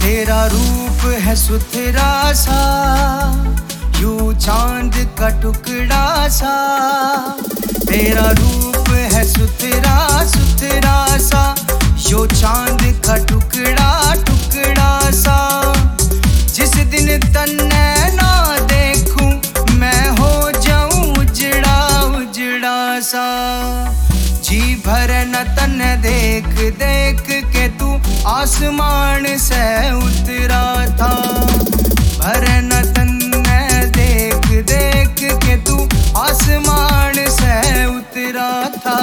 तेरा रूप है सुथरा सा, यूं चांद का टुकड़ा सा। तेरा रूप है सुथरा सुथरा सा, यूं चांद का टुकड़ा टुकड़ा सा। जिस दिन तन्ने ना देखूं मैं हो जाऊं उजड़ा उजड़ा सा। जी भर न तन देख देख के तू आसमान से उतरा था। भर न तन देख देख के तू आसमान से उतरा था।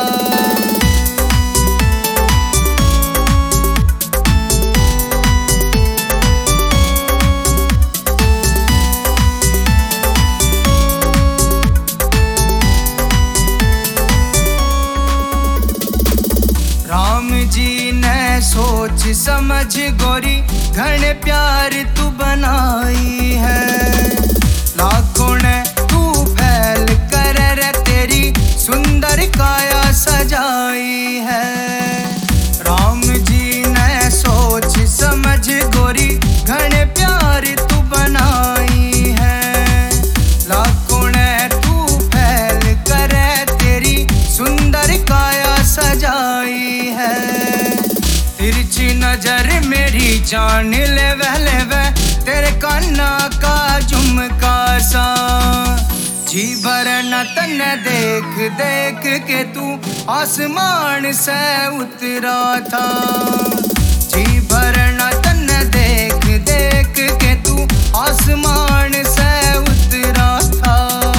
राम जी ने सोच समझ गोरी घने प्यार तू बनाई है। लाखों ने तू फैल कर रे तेरी सुंदर काया सजाई है। राम जी ने सोच समझ गोरी घने प्यार तू बनाई है। लाखों ने तू फैल कर तेरी सुंदर काया सजाई है। तिरछी नजर मेरी जान ले वह तेरे कान्ना का झुमका सा। जी भर न तन देख देख के तू आसमान से उतरा था। जी भर न तन देख देख के तू आसमान से उतरा था।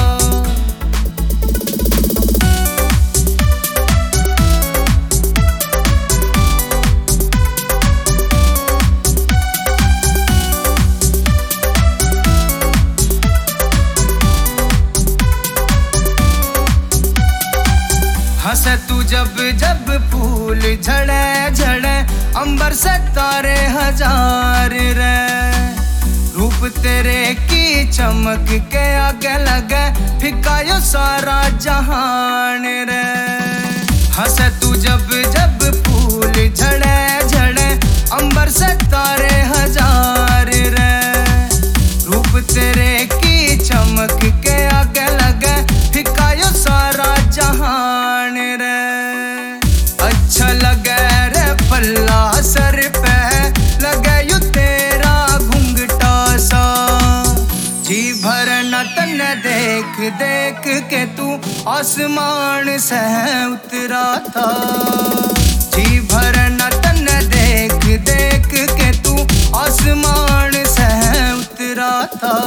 हंसे तू जब जब फूल झड़े झड़े अंबर से तारे हजार रे। रूप तेरे की चमक के आगे लगे फिका यो सारा जहान रे। हंसे तू जब जब फूल झड़े झड़े अंबर से तारे हजार रे। रूप तेरे की चमक के आगे लगे फिका यो सारा जहान रे। अच्छा लगे रे पल्ला सर पे लगे यू तेरा घुंघटा सा। जी भर न तन देख देख के तू आसमान से उतरा था। जी भर न तन देख देख के तू आसमान से उतरा था।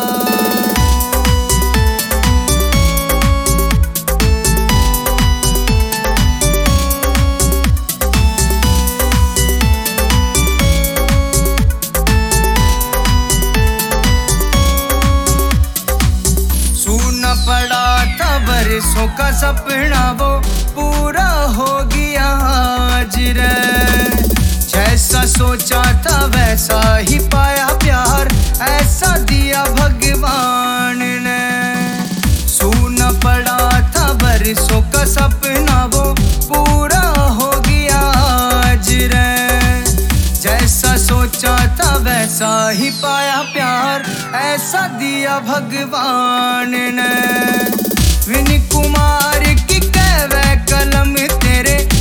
पड़ा था बरसों का सपना वो पूरा हो गया आज रे। जैसा सोचा था वैसा ही पाया प्यार ऐसा दिया भगवान ने। सूना पड़ा था बरसों का सपना वो पूरा हो गया आज रे। जैसा सोचा था वैसा ही पाया प्यार ऐसा दिया भगवान ने। विनी कुमार की कहवे कलम तेरे